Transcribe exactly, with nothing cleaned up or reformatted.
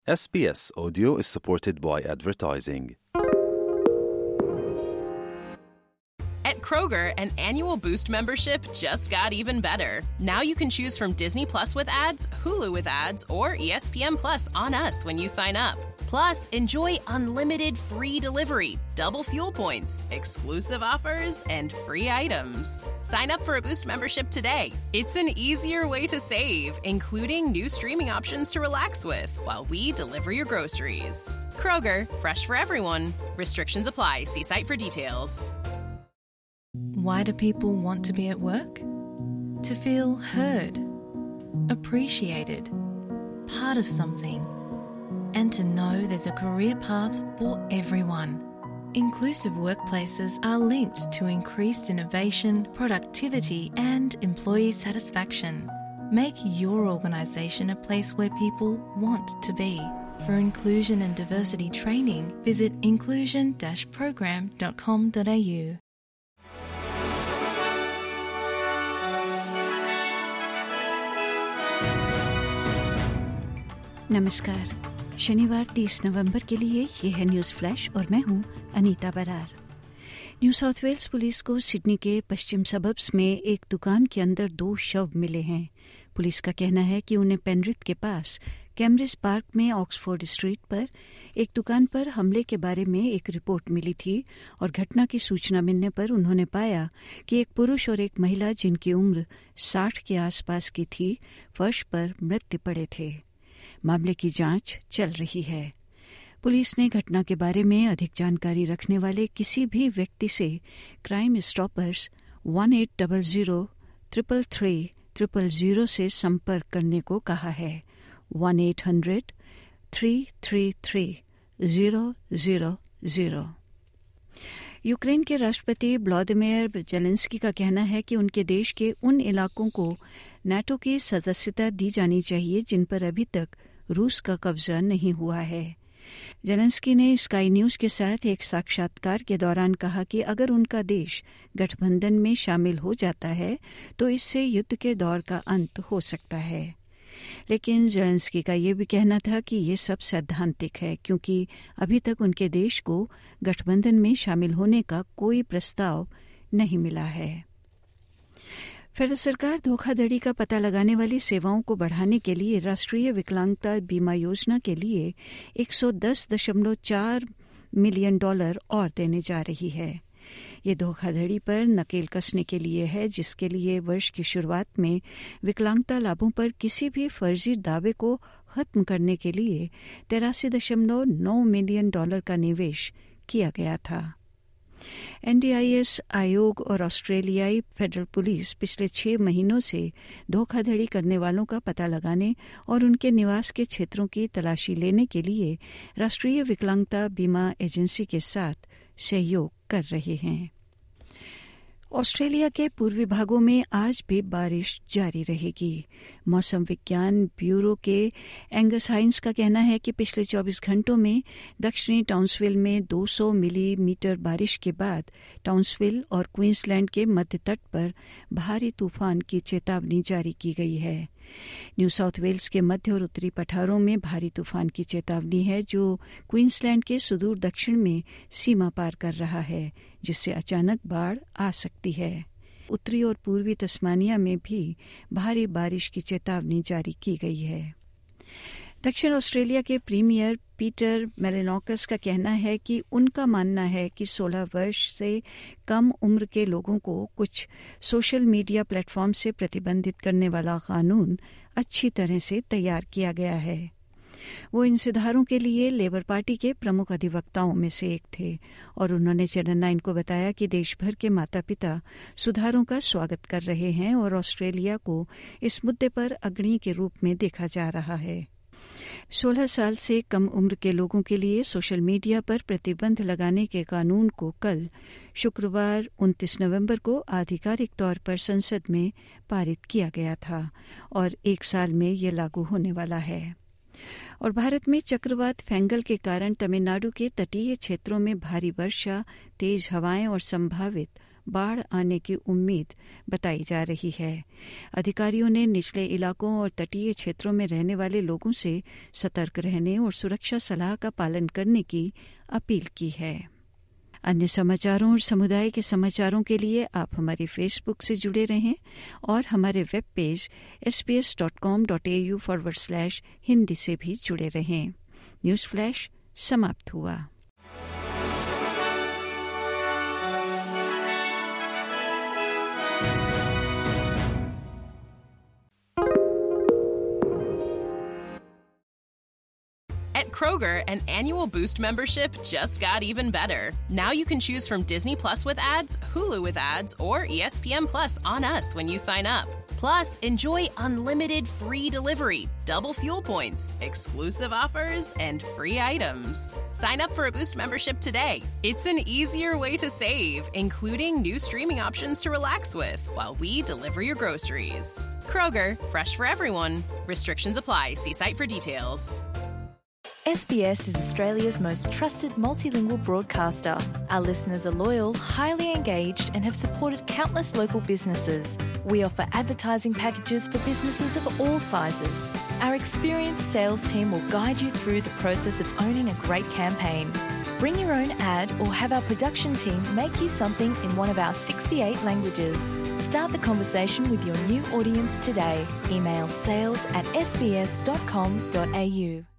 S B S Audio is supported by advertising. At Kroger, an annual Boost membership just got even better. Now you can choose from Disney Plus with ads, Hulu with ads, or E S P N Plus on us when you sign up. Plus, enjoy unlimited free delivery, double fuel points, exclusive offers, and free items. Sign up for a Boost membership today. It's an easier way to save, including new streaming options to relax with while we deliver your groceries. Kroger, fresh for everyone. Restrictions apply. See site for details. Why do people want to be at work? To feel heard, appreciated, part of something, and to know there's a career path for everyone. Inclusive workplaces are linked to increased innovation, productivity, and employee satisfaction. Make your organisation a place where people want to be. For inclusion and diversity training, visit inclusion dash program dot com dot a u. नमस्कार। शनिवार तीस नवंबर के लिए ये है news flash और मैं हूँ Anita Brar. New South Wales police को सिडनी के पश्चिम सबर्ब्स में एक दुकान के अंदर दो शव मिले हैं। पुलिस का कहना है कि उन्हें पेनरिथ के पास कैम्ब्रिज पार्क में ऑक्सफोर्ड स्ट्रीट पर एक दुकान पर हमले के बारे में एक रिपोर्ट मिली थी और घटना की सूचना मिलने पर उन्होंने पाया कि एक पुरुष और एक महिला जिनकी उम्र साठ के आसपास की थी फर्श पर मृत पड़े थे। मामले की जांच चल रही है। पुलिस ने घटना के बारे में अधिक जानकारी रखने वाले किसी भी व्यक्ति से Crime Stoppers one eight double zero triple three triple zero से संपर्क करने को कहा है। One eight hundred three three three zero zero zero. Ukraine के राष्ट्रपति व्लादिमीर जेलेंस्की का कहना है कि उनके देश के उन इलाकों को नाटो की सदस्यता दी जानी चाहिए जिन पर अभी तक रूस का कब्जा नहीं हुआ है। जेलेंस्की ने स्काई न्यूज के साथ एक साक्षात्कार के दौरान कहा कि अगर उनका देश गठबंधन में शामिल हो जाता है तो इससे युद्ध के दौर का अंत हो सकता है। लेकिन जेलेंस्की का ये भी कहना था कि ये सब सैद्धांतिक है क्योंकि अभी तक उनके देश को गठबंधन में शामिल होने का कोई प्रस्ताव नहीं मिला है। फेडरल सरकार धोखाधड़ी का पता लगाने वाली सेवाओं को बढ़ाने के लिए राष्ट्रीय विकलांगता बीमा योजना के लिए एक सौ दस दशमलव चार मिलियन डॉलर और देने जा रही है। ये धोखाधड़ी पर नकेल कसने के लिए है, जिसके लिए वर्ष की शुरुआत में विकलांगता लाभों पर किसी भी फर्जी दावे को खत्म करने के लिए तिरासी दशमलव नौ मिलियन डॉलर का निवेश किया गया था। एन डी आई एस आयोग और ऑस्ट्रेलियाई फेडरल पुलिस पिछले छह महीनों से धोखाधड़ी करने वालों का पता लगाने और उनके निवास के क्षेत्रों की तलाशी लेने के लिए राष्ट्रीय विकलांगता बीमा एजेंसी के साथ सहयोग कर रहे हैं। ऑस्ट्रेलिया के पूर्वी भागों में आज भी बारिश जारी रहेगी। मौसम विज्ञान ब्यूरो के एंगस हाइंस का कहना है कि पिछले चौबीस घंटों में दक्षिणी टाउन्सविल में दो सौ मिलीमीटर बारिश के बाद टाउन्सविल और क्वींसलैंड के मध्य तट पर भारी तूफान की चेतावनी जारी की गई है। न्यू साउथ वेल्स के मध्य और उत्तरी पठारों में भारी तूफान की चेतावनी है जो क्वींसलैंड के सुदूर दक्षिण में सीमा पार कर रहा है, जिससे अचानक बाढ़ आ सकती है। उत्तरी और पूर्वी तस्मानिया में भी भारी बारिश की चेतावनी जारी की गई है। दक्षिण ऑस्ट्रेलिया के प्रीमियर पीटर मेलेनोकस का कहना है कि उनका मानना है कि सोलह वर्ष से कम उम्र के लोगों को कुछ सोशल मीडिया प्लेटफॉर्म से प्रतिबंधित करने वाला कानून अच्छी तरह से तैयार किया गया है। वो इन सुधारों के लिए लेबर पार्टी के प्रमुख अधिवक्ताओं में से एक थे और उन्होंने चैनल नाइन को बताया कि देश भर के माता पिता सुधारों का स्वागत कर रहे हैं और ऑस्ट्रेलिया को इस मुद्दे पर अग्रणी के रूप में देखा जा रहा है। सोलह साल से कम उम्र के लोगों के लिए सोशल मीडिया पर प्रतिबंध लगाने के कानून को कल शुक्रवार उनतीस नवंबर को आधिकारिक तौर पर संसद में पारित किया गया था और एक साल में ये लागू होने वाला है। और भारत में चक्रवात फेंगल के कारण तमिलनाडु के तटीय क्षेत्रों में भारी वर्षा, तेज हवाएं और संभावित बाढ़ आने की उम्मीद बताई जा रही है। अधिकारियों ने निचले इलाकों और तटीय क्षेत्रों में रहने वाले लोगों से सतर्क रहने और सुरक्षा सलाह का पालन करने की अपील की है। अन्य समाचारों और समुदाय के समाचारों के लिए आप हमारी फेसबुक से जुड़े रहें और हमारे web page S B S dot com dot A U forward slash Hindi से भी जुड़े रहें। न्यूज़ फ्लैश समाप्त हुआ। At Kroger, an annual Boost membership just got even better. Now you can choose from Disney Plus with ads, Hulu with ads, or E S P N Plus on us when you sign up. Plus, enjoy unlimited free delivery, double fuel points, exclusive offers, and free items. Sign up for a Boost membership today. It's an easier way to save, including new streaming options to relax with while we deliver your groceries. Kroger, fresh for everyone. Restrictions apply. See site for details. S B S is Australia's most trusted multilingual broadcaster. Our listeners are loyal, highly engaged, and have supported countless local businesses. We offer advertising packages for businesses of all sizes. Our experienced sales team will guide you through the process of owning a great campaign. Bring your own ad or have our production team make you something in one of our sixty-eight languages. Start the conversation with your new audience today. Email sales at s b s dot com dot a u.